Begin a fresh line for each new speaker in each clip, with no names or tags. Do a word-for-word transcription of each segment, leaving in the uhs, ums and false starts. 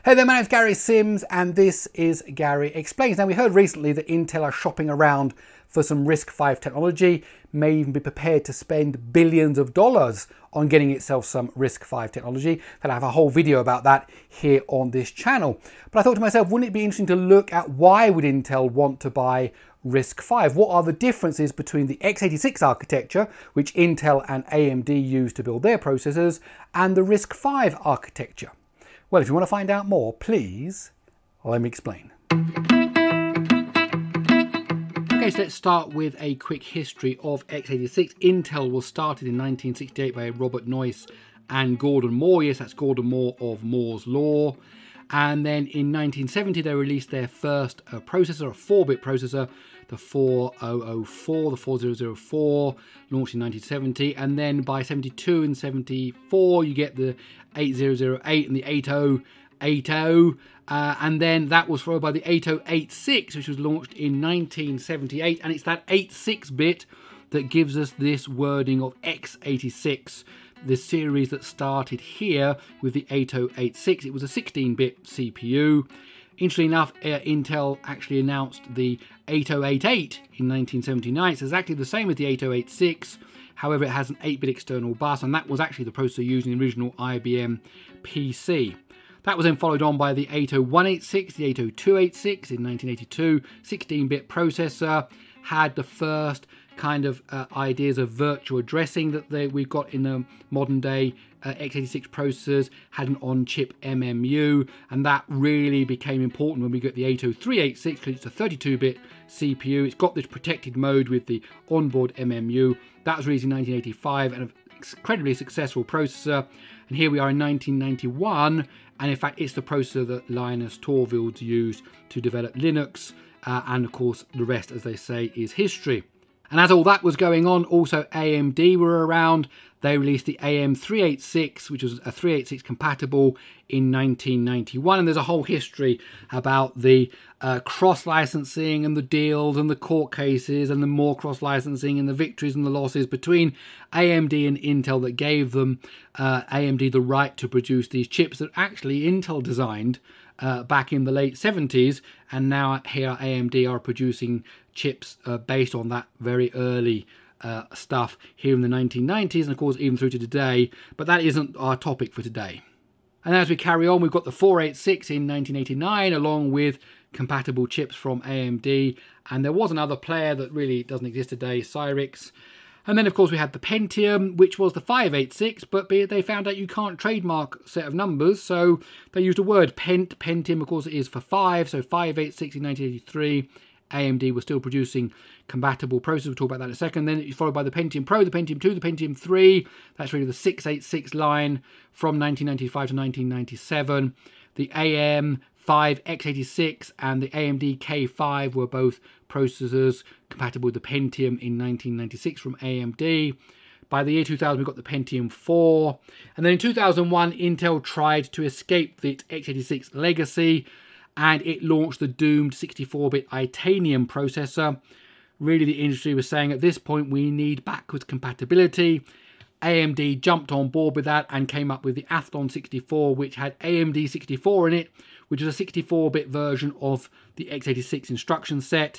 Hey there, my name's Gary Sims and this is Gary Explains. Now, we heard recently that Intel are shopping around for some RISC-V technology, may even be prepared to spend billions of dollars on getting itself some RISC-V technology. And I have a whole video about that here on this channel. But I thought to myself, wouldn't it be interesting to look at why would Intel want to buy RISC-V? What are the differences between the x eighty-six architecture, which Intel and A M D use to build their processors, and the RISC-V architecture? Well, if you want to find out more, please let me explain. Okay, so let's start with a quick history of x eighty-six. Intel was started in nineteen sixty-eight by Robert Noyce and Gordon Moore. Yes, that's Gordon Moore of Moore's Law. And then in nineteen seventy, they released their first uh, processor, a four bit processor, the four thousand four, the four thousand four, launched in nineteen seventy. And then by seventy-two and seventy-four, you get the eight thousand eight and the eight thousand eighty. Uh, and then that was followed by the eight thousand eighty-six, which was launched in nineteen seventy-eight. And it's that eighty-six bit that gives us this wording of x eighty-six. The series that started here with the eight thousand eighty-six. It was a sixteen bit C P U. Interestingly enough, uh, Intel actually announced the eight thousand eighty-eight in nineteen seventy-nine. It's exactly the same as the eight thousand eighty-six. However, it has an eight bit external bus, and that was actually the processor used in the original I B M P C. That was then followed on by the eight thousand one eighty-six, the eight thousand two eighty-six in nineteen eighty-two. sixteen bit processor, had the first kind of uh, ideas of virtual addressing that they, we've got in the modern day uh, x eighty-six processors, had an on-chip M M U, and that really became important when we get the eight thousand three eighty-six because it's a thirty-two bit C P U. It's got this protected mode with the onboard M M U. That was released in nineteen eighty-five and an incredibly successful processor. And here we are in nineteen ninety-one, and in fact it's the processor that Linus Torvalds used to develop Linux, uh, and of course the rest, as they say, is history. And as all that was going on, also A M D were around. They released the A M three eighty-six, which was a three eighty-six compatible in nineteen ninety-one. And there's a whole history about the uh, cross-licensing and the deals and the court cases and the more cross-licensing and the victories and the losses between A M D and Intel that gave them, uh, A M D, the right to produce these chips that actually Intel designed Uh, back in the late seventies, and now here A M D are producing chips uh, based on that very early uh, stuff here in the nineteen nineties, and of course even through to today, but that isn't our topic for today. And as we carry on, we've got the four eighty-six in nineteen eighty-nine along with compatible chips from A M D, and there was another player that really doesn't exist today, Cyrix. And then, of course, we had the Pentium, which was the five eighty-six, but they found out you can't trademark a set of numbers, so they used a word, Pent. Pentium, of course, it is for five, so five eighty-six in nineteen eighty-three. A M D was still producing compatible processors. We'll talk about that in a second. Then it's followed by the Pentium Pro, the Pentium two, the Pentium three. That's really the six eighty-six line from nineteen ninety-five to nineteen ninety-seven. The A M five x eighty-six and the A M D K five were both processors compatible with the Pentium in nineteen ninety-six from A M D. By the year two thousand, we got the Pentium four. And then in two thousand one, Intel tried to escape the x eighty-six legacy, and it launched the doomed sixty-four bit Itanium processor. Really, the industry was saying at this point, we need backwards compatibility. A M D jumped on board with that and came up with the Athlon sixty-four, which had A M D sixty-four in it, which was a sixty-four bit version of the x eighty-six instruction set.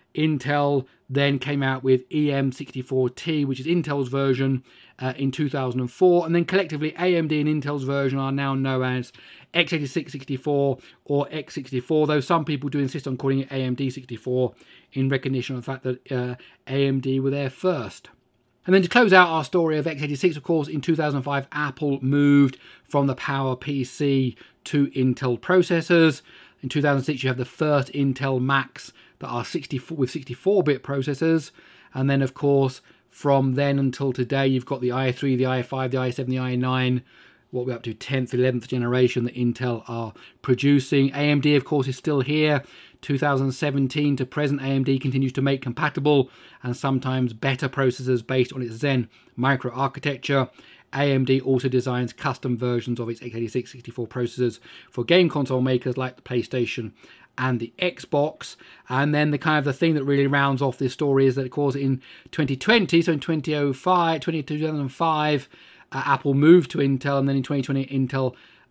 Intel then came out with E M sixty-four T, which is Intel's version, uh, in two thousand four. And then collectively, A M D and Intel's version are now known as x eighty-six sixty-four or x sixty-four, though some people do insist on calling it A M D sixty-four in recognition of the fact that uh, A M D were there first. And then to close out our story of x eighty-six, of course, in two thousand five, Apple moved from the PowerPC to Intel processors. In two thousand six, you have the first Intel Macs that are sixty-four with sixty-four bit processors. And then, of course, from then until today, you've got the i three, the i five, the i seven, the i nine, what we're up to, tenth, eleventh generation that Intel are producing. A M D, of course, is still here. two thousand seventeen to present, A M D continues to make compatible and sometimes better processors based on its Zen microarchitecture. A M D also designs custom versions of its x eighty-six sixty-four processors for game console makers like the PlayStation and the Xbox. And then the kind of the thing that really rounds off this story is that, of course, in twenty twenty, so in two thousand five, uh, Apple moved to Intel, and then in twenty twenty, Intel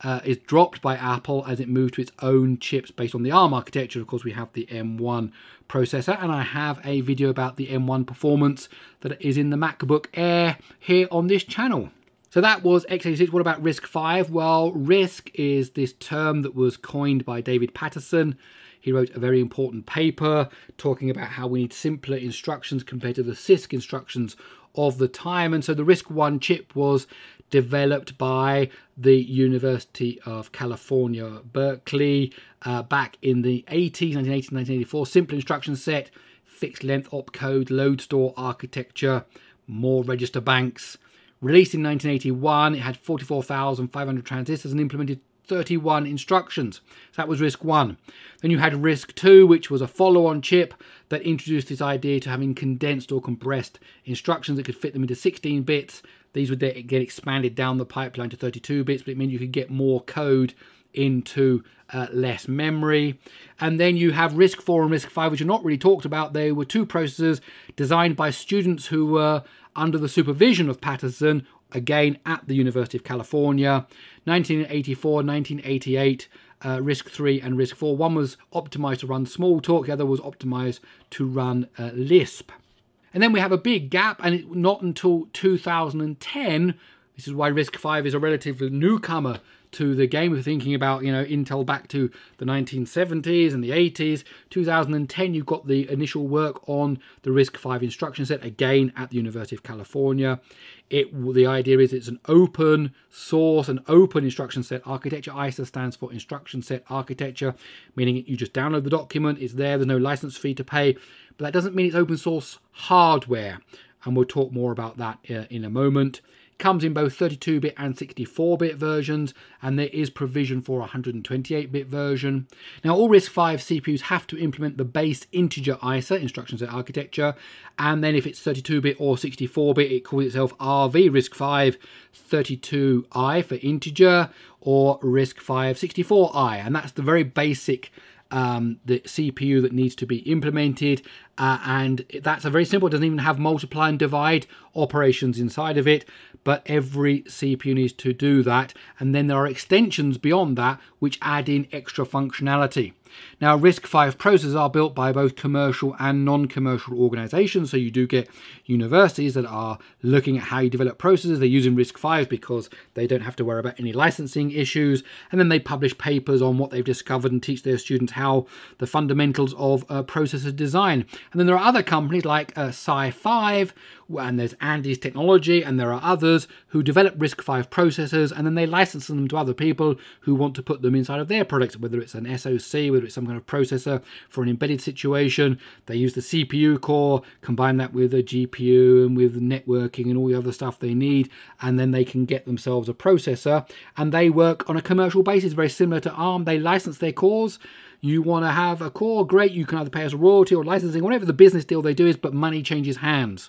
uh, is dropped by Apple as it moved to its own chips based on the ARM architecture. Of course, we have the M one processor, and I have a video about the M one performance that is in the MacBook Air here on this channel. So that was x eighty-six. What about RISC-V? Well, RISC is this term that was coined by David Patterson. He wrote a very important paper talking about how we need simpler instructions compared to the C I S C instructions of the time. And so the RISC one chip was developed by the University of California, Berkeley, uh, back in the eighties, nineteen eighty, nineteen eighty-four. Simple instruction set, fixed length opcode, load store architecture, more register banks. Released in nineteen eighty-one, it had forty-four thousand five hundred transistors and implemented thirty-one instructions. So that was RISC one. Then you had RISC two, which was a follow-on chip that introduced this idea to having condensed or compressed instructions that could fit them into sixteen bits. These would then get expanded down the pipeline to thirty-two bits, but it meant you could get more code into uh, less memory. And then you have RISC four and RISC-V, which are not really talked about. They were two processors designed by students who were under the supervision of Patterson, again at the University of California. nineteen eighty-four, nineteen eighty-eight, uh, RISC three and RISC four. One was optimized to run Smalltalk, the other was optimized to run uh, Lisp. And then we have a big gap, and it, not until two thousand ten, this is why RISC-V is a relatively newcomer to the game. We're thinking about, you know, Intel back to the nineteen seventies and the eighties. two thousand ten, you've got the initial work on the RISC-V instruction set, again at the University of California. It, the idea is it's an open source, an open instruction set architecture. I S A stands for instruction set architecture, meaning you just download the document, it's there, there's no license fee to pay. But that doesn't mean it's open source hardware, and we'll talk more about that uh, in a moment. Comes in both thirty-two bit and sixty-four bit versions, and there is provision for a one hundred twenty-eight bit version. Now, all RISC-V C P Us have to implement the base integer I S A, instruction set architecture, and then if it's thirty-two bit or sixty-four bit, it calls itself R V, RISC-V thirty-two I for integer, or RISC-V sixty-four I, and that's the very basic Um, the C P U that needs to be implemented, uh, and that's a very simple, it doesn't even have multiply and divide operations inside of it, but every C P U needs to do that. And then there are extensions beyond that which add in extra functionality. Now, RISC-V processors are built by both commercial and non-commercial organizations, so you do get universities that are looking at how you develop processors. They're using RISC-V because they don't have to worry about any licensing issues, and then they publish papers on what they've discovered and teach their students how the fundamentals of uh, processor design. And then there are other companies like uh, SiFive, and there's Andes Technology, and there are others who develop RISC-V processors, and then they license them to other people who want to put them inside of their products, whether it's an S O C, whether it's some kind of processor for an embedded situation. They use the C P U core, combine that with a G P U and with networking and all the other stuff they need, and then they can get themselves a processor, and they work on a commercial basis, very similar to ARM. They license their cores. You want to have a core, great, you can either pay us a royalty or licensing, whatever the business deal they do is, but money changes hands.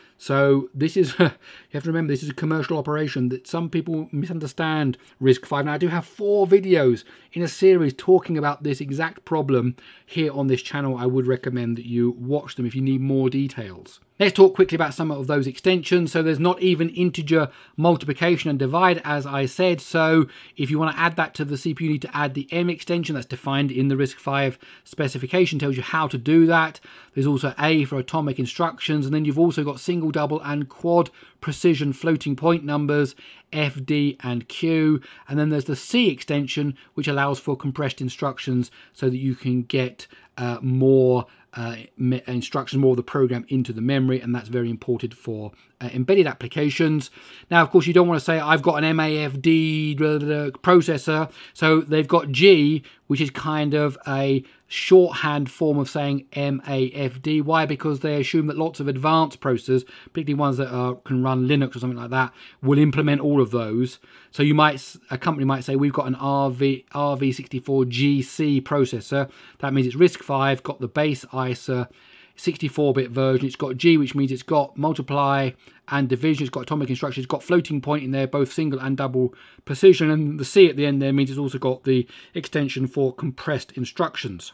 So this is, you have to remember, this is a commercial operation that some people misunderstand RISC-V. Now, I do have four videos in a series talking about this exact problem here on this channel. I would recommend that you watch them if you need more details. Let's talk quickly about some of those extensions. So there's not even integer multiplication and divide, as I said. So if you want to add that to the C P U, you need to add the M extension that's defined in the RISC-V specification, tells you how to do that. There's also A for atomic instructions, and then you've also got single, double, and quad precision floating point numbers, F, D, and Q. And then there's the C extension, which allows for compressed instructions so that you can get uh, more Uh, instructions, more of the program into the memory, and that's very important for uh, embedded applications. Now, of course, you don't want to say I've got an M A F D blah, blah, blah, processor, so they've got G, which is kind of a shorthand form of saying M A F D. Why? Because they assume that lots of advanced processors, particularly ones that are, can run Linux or something like that, will implement all of those. So you might, a company might say, we've got an R V R V sixty-four G C processor. That means it's RISC-V, got the base I S A, sixty-four bit version. It's got G, which means it's got multiply and division. It's got atomic instructions. It's got floating point in there, both single and double precision. And the C at the end there means it's also got the extension for compressed instructions.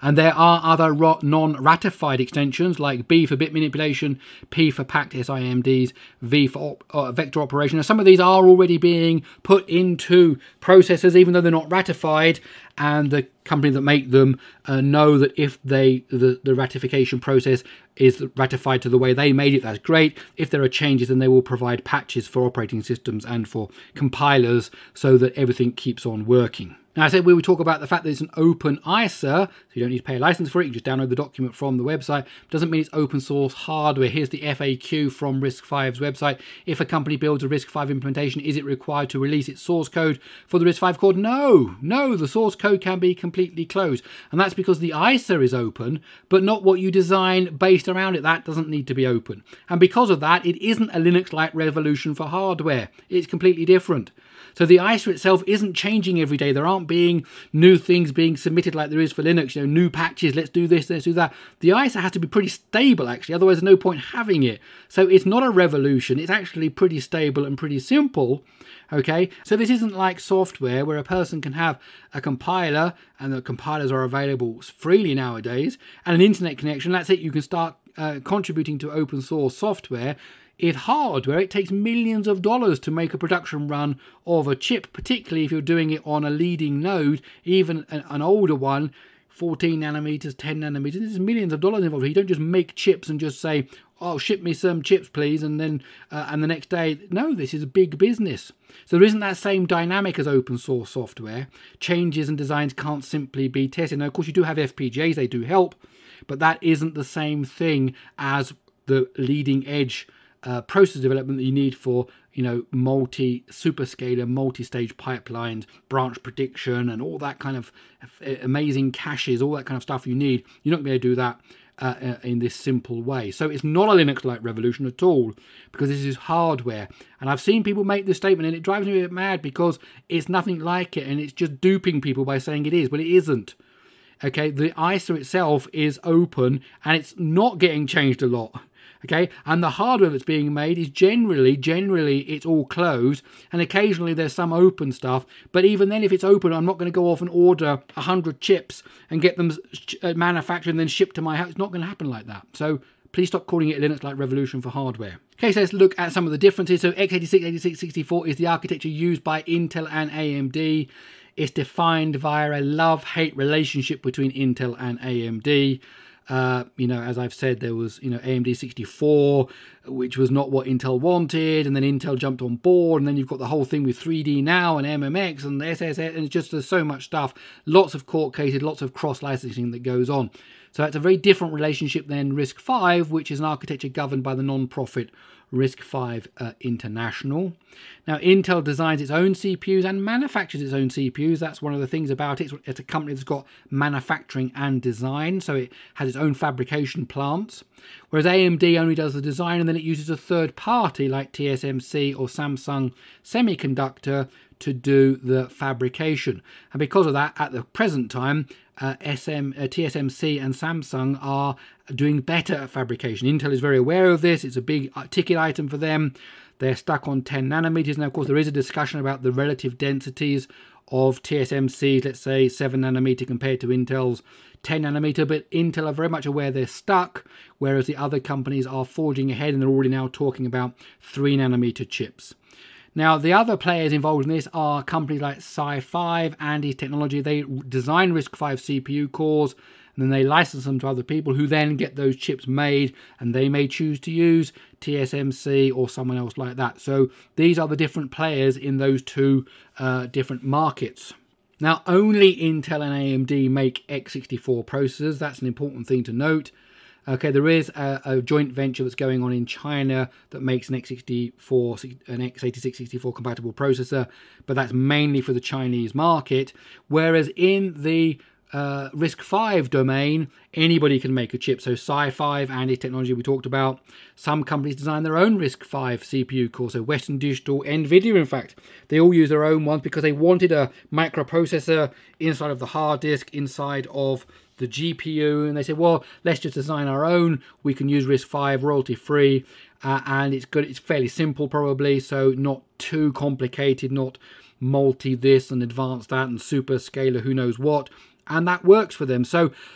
And there are other non-ratified extensions like B for bit manipulation, P for packed S I M Ds, V for op uh, vector operation. And some of these are already being put into processors, even though they're not ratified. And the company that make them uh, know that if they the, the ratification process is ratified to the way they made it, that's great. If there are changes, then they will provide patches for operating systems and for compilers so that everything keeps on working. Now, I said we would talk about the fact that it's an open I S A, so you don't need to pay a license for it. You just download the document from the website. Doesn't mean it's open source hardware. Here's the F A Q from RISC-V's website. If a company builds a RISC-V implementation, is it required to release its source code for the RISC-V core? No, no, the source code can be completely closed. And that's because the I S A is open, but not what you design based around it. That doesn't need to be open. And because of that, it isn't a Linux-like revolution for hardware. It's completely different. So the I S A itself isn't changing every day. There aren't being new things being submitted like there is for Linux, you know, new patches, let's do this, let's do that. The I S A has to be pretty stable, actually, otherwise there's no point having it. So it's not a revolution, it's actually pretty stable and pretty simple, okay? So this isn't like software where a person can have a compiler, and the compilers are available freely nowadays, and an internet connection, that's it, you can start uh, contributing to open source software. If hardware, it takes millions of dollars to make a production run of a chip, particularly if you're doing it on a leading node, even an, an older one, fourteen nanometers, ten nanometers. There's millions of dollars involved. You don't just make chips and just say, oh, ship me some chips, please, and then uh, and the next day. No, this is a big business. So there isn't that same dynamic as open source software. Changes and designs can't simply be tested. Now, of course, you do have F P G As. They do help, but that isn't the same thing as the leading edge Uh, process development that you need for, you know, multi superscalar, multi-stage pipelines, branch prediction, and all that kind of amazing caches, all that kind of stuff you need. You're not going to be able to do that uh, in this simple way. So it's not a Linux-like revolution at all, because this is hardware. And I've seen people make this statement, and it drives me a bit mad because it's nothing like it, and it's just duping people by saying it is, but it isn't. Okay, the I S A itself is open, and it's not getting changed a lot. Okay, and the hardware that's being made is generally, generally, it's all closed, and occasionally there's some open stuff. But even then, if it's open, I'm not going to go off and order a hundred chips and get them manufactured and then shipped to my house. It's not going to happen like that. So please stop calling it a Linux-like revolution for hardware. Okay, so let's look at some of the differences. So x eighty-six, eighty-six sixty-four is the architecture used by Intel and A M D. It's defined via a love-hate relationship between Intel and A M D. Uh, you know, as I've said, there was, you know, A M D sixty-four, which was not what Intel wanted, and then Intel jumped on board, and then you've got the whole thing with three D Now and M M X and S S S, and it's just, there's so much stuff, lots of court cases, lots of cross-licensing that goes on. So it's a very different relationship than RISC-V, which is an architecture governed by the non-profit RISC-V uh, International. Now, Intel designs its own C P Us and manufactures its own C P Us. That's one of the things about it. It's a company that's got manufacturing and design, so it has its own fabrication plants. Whereas A M D only does the design, and then it uses a third party like T S M C or Samsung Semiconductor to do the fabrication. And because of that, at the present time, uh, S M, uh, T S M C and Samsung are doing better at fabrication. Intel is very aware of this. It's a big ticket item for them. They're stuck on ten nanometers. Now, of course, there is a discussion about the relative densities of T S M C's, let's say, seven nanometer compared to Intel's ten nanometer, but Intel are very much aware they're stuck, whereas the other companies are forging ahead, and they're already now talking about three nanometer chips. Now, the other players involved in this are companies like SiFive, Andes Technology. They design RISC-V C P U cores, and then they license them to other people who then get those chips made, and they may choose to use T S M C or someone else like that. So these are the different players in those two uh, different markets. Now, only Intel and A M D make x sixty-four processors. That's an important thing to note. Okay, there is a, a joint venture that's going on in China that makes an x sixty-four, an x eighty-six sixty-four compatible processor, but that's mainly for the Chinese market. Whereas in the uh, RISC-V domain, anybody can make a chip. So SiFive, Andes Technology we talked about. Some companies design their own RISC-V C P U core. So Western Digital, Nvidia, in fact, they all use their own ones because they wanted a microprocessor inside of the hard disk, inside of the G P U, and they said, well, let's just design our own. We can use RISC-V royalty free, uh, and it's good. It's fairly simple, probably, so not too complicated, not multi this and advanced that and super scalar, who knows what, and that works for them. So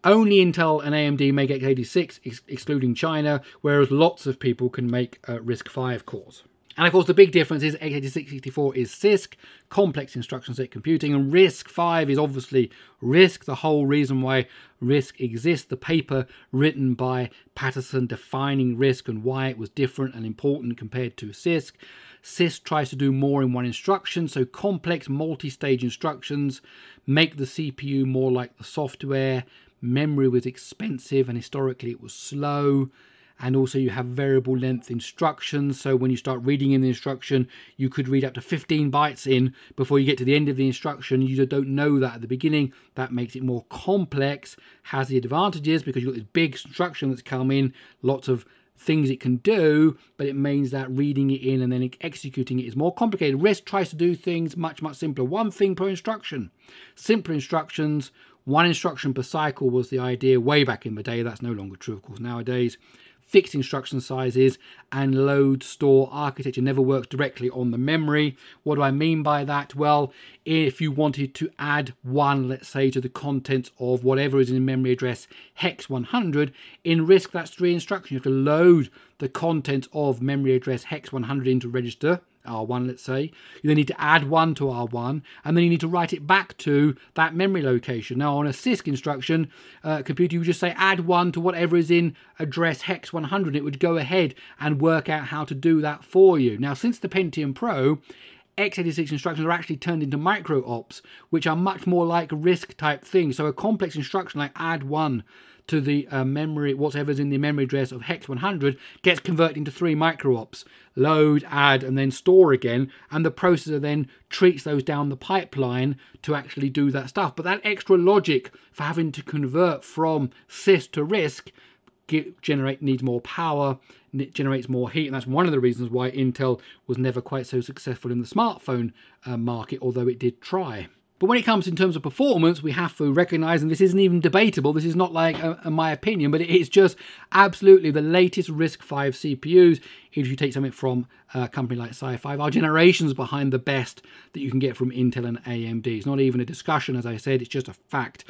Only Intel and A M D make x eighty-six, ex excluding China, whereas lots of people can make uh, RISC five cores. And of course, the big difference is x eighty-six sixty-four is C I S C, complex instruction set computing, and RISC five is obviously RISC, the whole reason why RISC exists. The paper written by Patterson defining RISC and why it was different and important compared to C I S C. C I S C tries to do more in one instruction, so complex multi-stage instructions make the C P U more like the software. Memory was expensive and historically it was slow. And also you have variable length instructions, so when you start reading in the instruction you could read up to fifteen bytes in before you get to the end of the instruction. You don't know that at the beginning. That makes it more complex. Has the advantages because you've got this big instruction that's come in, lots of things it can do, but it means that reading it in and then executing it is more complicated. RISC tries to do things much much simpler. One thing per instruction. Simpler instructions, one instruction per cycle was the idea way back in the day. That's no longer true of course nowadays. Fixed instruction sizes and load store architecture never works directly on the memory. What do I mean by that? Well, if you wanted to add one, let's say, to the contents of whatever is in memory address hex one hundred, in RISC that's three instructions. You have to load the contents of memory address hex one hundred into register R one, let's say. You then need to add one to R one, and then you need to write it back to that memory location. Now, on a C I S C instruction uh, computer, you would just say add one to whatever is in address hex one hundred. It would go ahead and work out how to do that for you. Now, since the Pentium Pro, x eighty-six instructions are actually turned into micro ops, which are much more like RISC type things. So a complex instruction like add one to the uh, memory, whatever's in the memory address of hex one hundred, gets converted into three micro ops. Load, add, and then store again, and the processor then treats those down the pipeline to actually do that stuff. But that extra logic for having to convert from C I S C to RISC get, generate needs more power, and it generates more heat, and that's one of the reasons why Intel was never quite so successful in the smartphone uh, market, although it did try. But when it comes in terms of performance, we have to recognize, and this isn't even debatable, this is not like a, a my opinion, but it is just absolutely the latest RISC five C P Us. If you take something from a company like Sci five, are generations behind the best that you can get from Intel and A M D. It's not even a discussion, as I said, it's just a fact.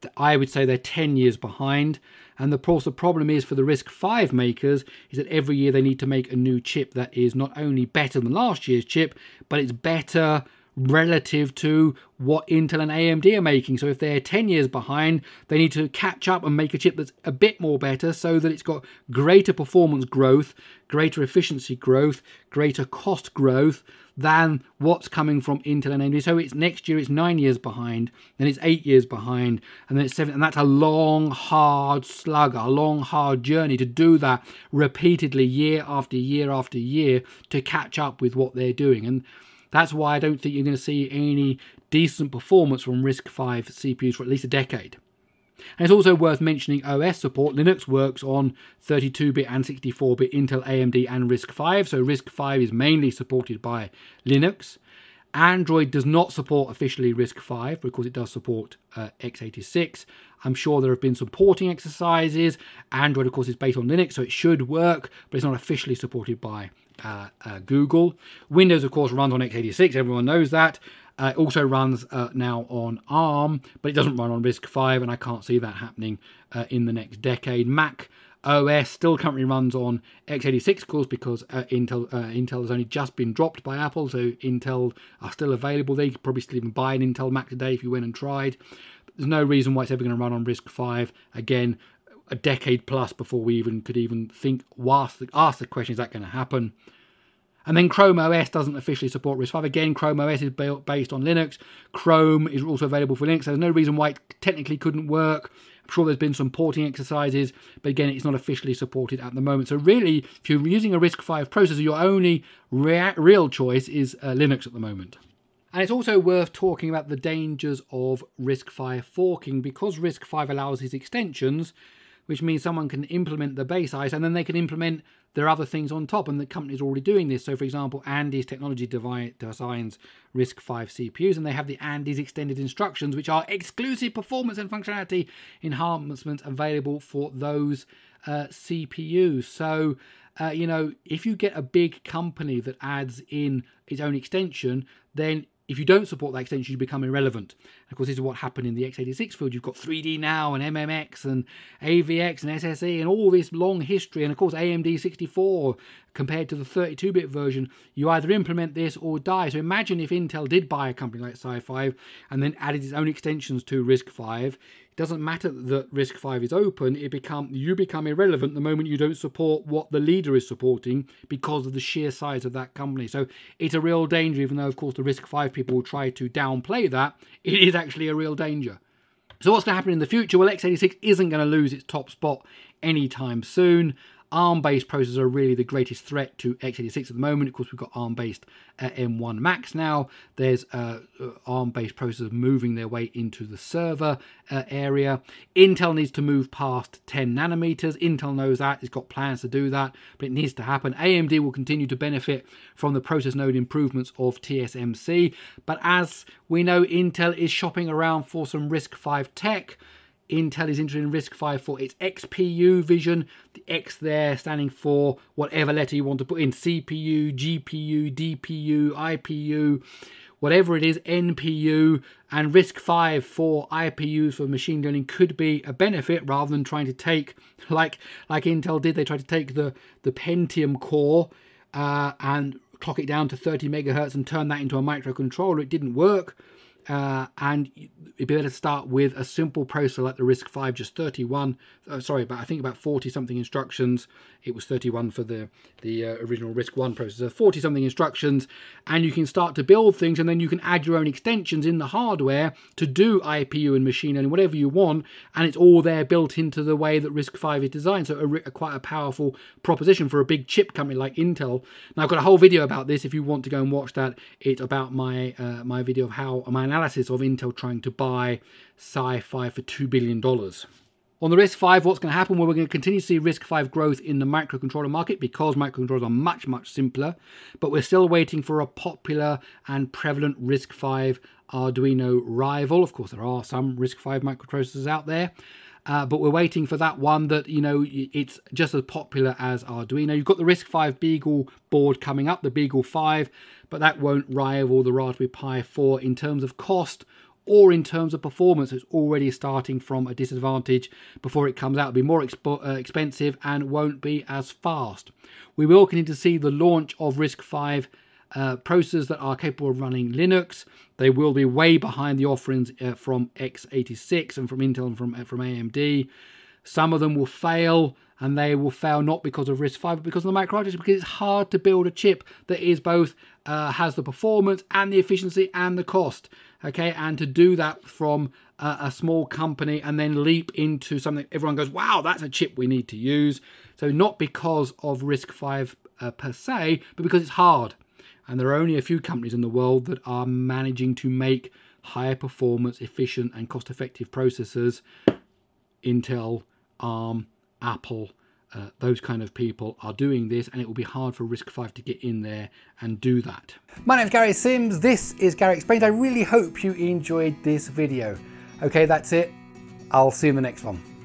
I would say they're ten years behind. And of course, the problem is for the RISC five makers is that every year they need to make a new chip that is not only better than last year's chip, but it's better relative to what Intel and A M D are making. So if they're ten years behind, they need to catch up and make a chip that's a bit more better so that it's got greater performance growth, greater efficiency growth, greater cost growth than what's coming from Intel and A M D. So it's next year it's nine years behind, then it's eight years behind, and then it's seven, and that's a long, hard slug, a long, hard journey to do that repeatedly year after year after year to catch up with what they're doing. And that's why I don't think you're going to see any decent performance from RISC five C P Us for at least a decade. And it's also worth mentioning O S support. Linux works on thirty-two bit and sixty-four bit Intel, A M D and RISC five. So RISC five is mainly supported by Linux. Android does not support officially RISC five because it does support uh, x eighty-six. I'm sure there have been some porting exercises. Android, of course, is based on Linux, so it should work, but it's not officially supported by uh, uh, Google. Windows, of course, runs on x eighty-six. Everyone knows that. Uh, it also runs uh, now on ARM, but it doesn't run on RISC five, and I can't see that happening uh, in the next decade. Mac O S still currently runs on x eighty-six, of course, because uh, Intel uh, Intel has only just been dropped by Apple, so Intel are still available. They could probably still even buy an Intel Mac today if you went and tried. But there's no reason why it's ever going to run on RISC five. Again, a decade plus before we even could even think, ask the, ask the question, is that going to happen? And then Chrome O S doesn't officially support RISC five. Again, Chrome O S is built based on Linux. Chrome is also available for Linux. There's no reason why it technically couldn't work. I'm sure there's been some porting exercises, but again, it's not officially supported at the moment. So really, if you're using a RISC five processor, your only rea real choice is uh, Linux at the moment. And it's also worth talking about the dangers of RISC five forking, because RISC five allows these extensions, which means someone can implement the base I C and then they can implement their other things on top, and the company's already doing this. So for example, Andes Technology designs RISC five C P Us, and they have the Andes extended instructions, which are exclusive performance and functionality enhancements available for those uh, C P Us. So uh, you know, if you get a big company that adds in its own extension, then if you don't support that extension, you become irrelevant. Of course, this is what happened in the x eighty-six field. You've got three D Now and M M X and A V X and S S E and all this long history. And of course, A M D sixty-four compared to the thirty-two bit version, you either implement this or die. So imagine if Intel did buy a company like Sci five and then added its own extensions to RISC-V. It doesn't matter that RISC-V is open, it become you become irrelevant the moment you don't support what the leader is supporting because of the sheer size of that company. So it's a real danger, even though of course the RISC-V people will try to downplay that. It is actually a real danger. So what's going to happen in the future? Well, x eighty-six isn't going to lose its top spot anytime soon. ARM-based processors are really the greatest threat to x eighty-six at the moment. Of course, we've got ARM-based uh, M one Max now. There's uh, ARM-based processors moving their way into the server uh, area. Intel needs to move past ten nanometers. Intel knows that. It's got plans to do that, but it needs to happen. A M D will continue to benefit from the process node improvements of T S M C. But as we know, Intel is shopping around for some RISC-V tech. Intel is interested in RISC-V for its X P U vision. The X there standing for whatever letter you want to put in. C P U, G P U, D P U, I P U, whatever it is, N P U. And RISC-V for I P Us for machine learning could be a benefit rather than trying to take, like, like Intel did, they tried to take the, the Pentium core uh, and clock it down to thirty megahertz and turn that into a microcontroller. It didn't work. Uh, and it'd be better to start with a simple processor like the RISC-V, just thirty-one, uh, sorry, but I think about forty something instructions. It was thirty-one for the, the uh, original RISC-one processor, forty something instructions, and you can start to build things, and then you can add your own extensions in the hardware to do I P U and machine learning, whatever you want, and it's all there built into the way that RISC-V is designed. So a, a quite a powerful proposition for a big chip company like Intel. Now I've got a whole video about this if you want to go and watch that. It's about my, uh, my video of how, my analysis of Intel trying to buy Sci five for two billion dollars. On the RISC-V, what's going to happen? Well, we're going to continue to see RISC-V growth in the microcontroller market because microcontrollers are much, much simpler. But we're still waiting for a popular and prevalent RISC-V Arduino rival. Of course, there are some RISC-V microprocessors out there. Uh, but we're waiting for that one that, you know, it's just as popular as Arduino. You've got the RISC-V Beagle board coming up, the Beagle five, but that won't rival the Raspberry Pi four in terms of cost or in terms of performance. It's already starting from a disadvantage. Before it comes out, it'll be more exp uh, expensive and won't be as fast. We will continue to see the launch of RISC-V uh, processors that are capable of running Linux. They will be way behind the offerings uh, from x eighty-six and from Intel and from, uh, from A M D. Some of them will fail, and they will fail not because of RISC-V, but because of the microarchitecture, because it's hard to build a chip that is both uh, has the performance and the efficiency and the cost. Okay, and to do that from a, a small company and then leap into something everyone goes, wow, that's a chip we need to use. So not because of RISC-V uh, per se, but because it's hard. And there are only a few companies in the world that are managing to make higher performance, efficient and cost-effective processors. Intel, ARM, Apple, uh, those kind of people are doing this, and it will be hard for RISC-V to get in there and do that. My name is Gary Sims. This is Gary Explains. I really hope you enjoyed this video. Okay, that's it. I'll see you in the next one.